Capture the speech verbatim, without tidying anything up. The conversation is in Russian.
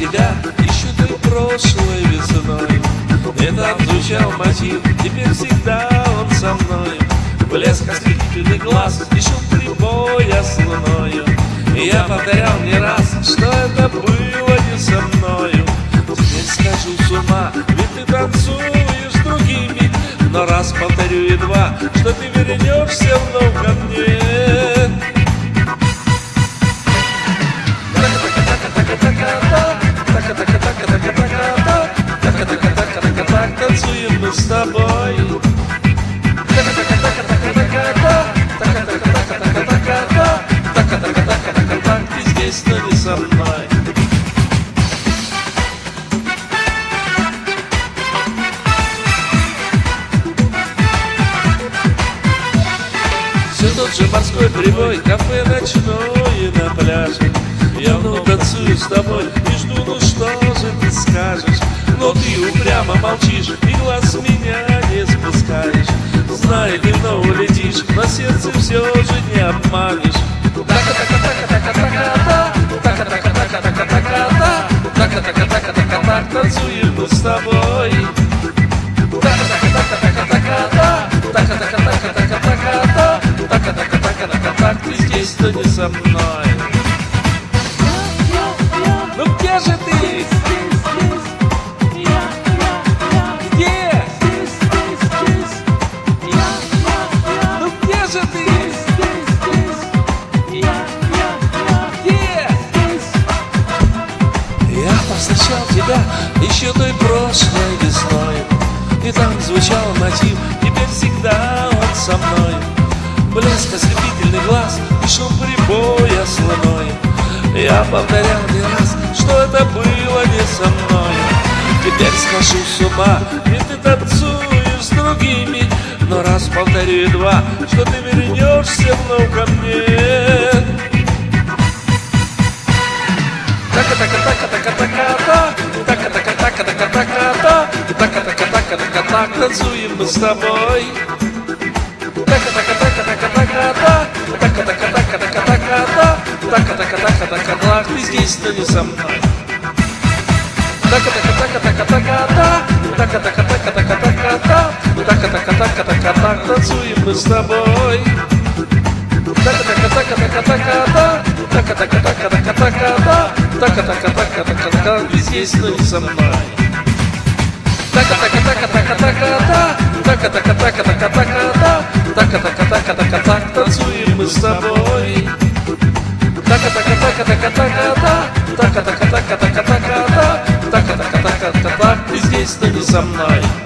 тебя еще той прошлой весной. И так звучал мотив, теперь всегда он со мною. Блеск ослепительных глаз и шум прибоя с луною. И я повторял не раз, что это было не со мною. Теперь схожу с ума, ведь ты танцуешь с другими. Но раз повторю едва, что ты вернешься вновь ко мне. Танцуем мы с тобой. Ты здесь, но не со мной. Все тот же морской прибой, кафе ночное на пляже. Я вновь танцую с тобой и жду, ну что же ты скажешь? Но ты упрямо молчишь и глаз с меня не спускаешь. Знаю, ты вновь улетишь, но сердце все же не обманешь. Танцуем мы с тобой. Ты здесь, но не со мной. Ну где же ты? Где? Ну где же ты? Где? Я повстречал тебя еще той прошлой весной. И там звучал мотив, теперь всегда он со мной. Блеск ослепительный глаз и шум прибоя с луной. Я повторял не раз, что это было не со мной. Теперь схожу с ума, и ты танцуешь с другими. Но раз повторю едва, что ты вернешься вновь ко мне. Танцуем мы с тобой. Ты здесь, но не со мной. Танцуем мы с тобой. Ты здесь, но не со мной. Танцуем мы с тобой. Ты здесь, но не со мной.